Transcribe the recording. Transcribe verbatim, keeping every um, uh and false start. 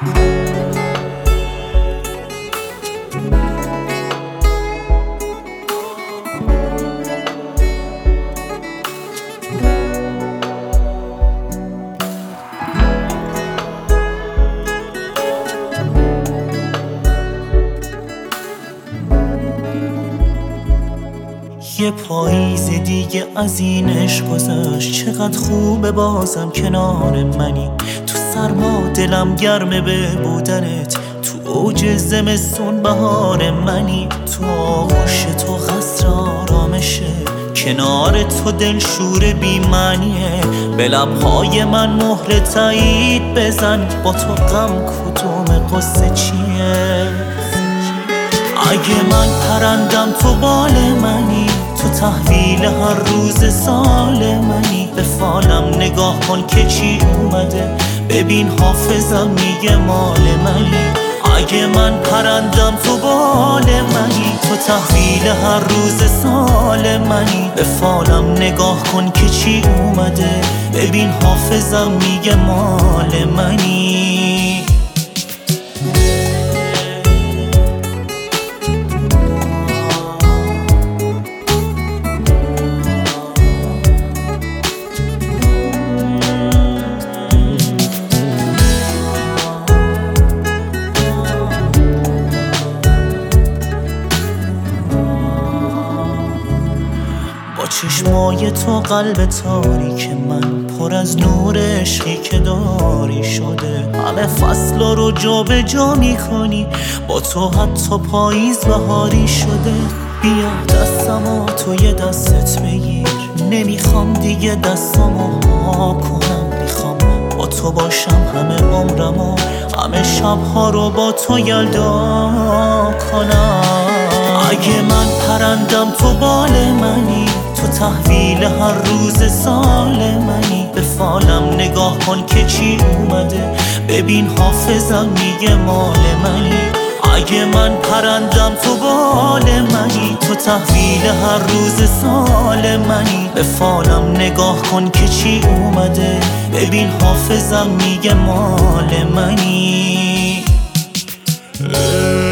یه پاییز دیگه از این عشق گذشت، چقدر خوبه بازم کنار منی. تو سرما دلم گرمه به بودنت، تو اوج زمستون بهار منی. تو آغوش تو قصر آرامشه، کنار تو دل شور بی معنیه. به لبهای من مهر تایید بزن، با تو غم کدوم قصه چیه؟ اگه من پرندم تو بال منی، تو تحویل هر روز سال منی. به فالم نگاه کن که چی اومده، ببین حافظم میگه مال منی. اگه من پرندم تو بال منی، تو تحویل هر روز سال منی. به فالم نگاه کن که چی اومده، ببین حافظم میگه مال منی. چشمای تو قلب تاریک من پر از نور عشقی که داری شده. همه فصلا رو جا به جا میکنی، با تو حتی پاییز بهاری شده. بیا دستمو توی دستت بگیر، نمیخوام دیگه دستامو ها کنم. میخوام با تو باشم همه عمرمو، همه شبها رو با تو یلدا کنم. اگه من پرندم تو بال منی، تو تحویل هر روز سال منی. به فالم نگاه کن که چی اومده، ببین حافظم میگه مال منی. اگه من پرندم تو بال منی، تو تحویل هر روز سال منی. به فالم نگاه کن که چی اومده، ببین حافظم میگه مال منی.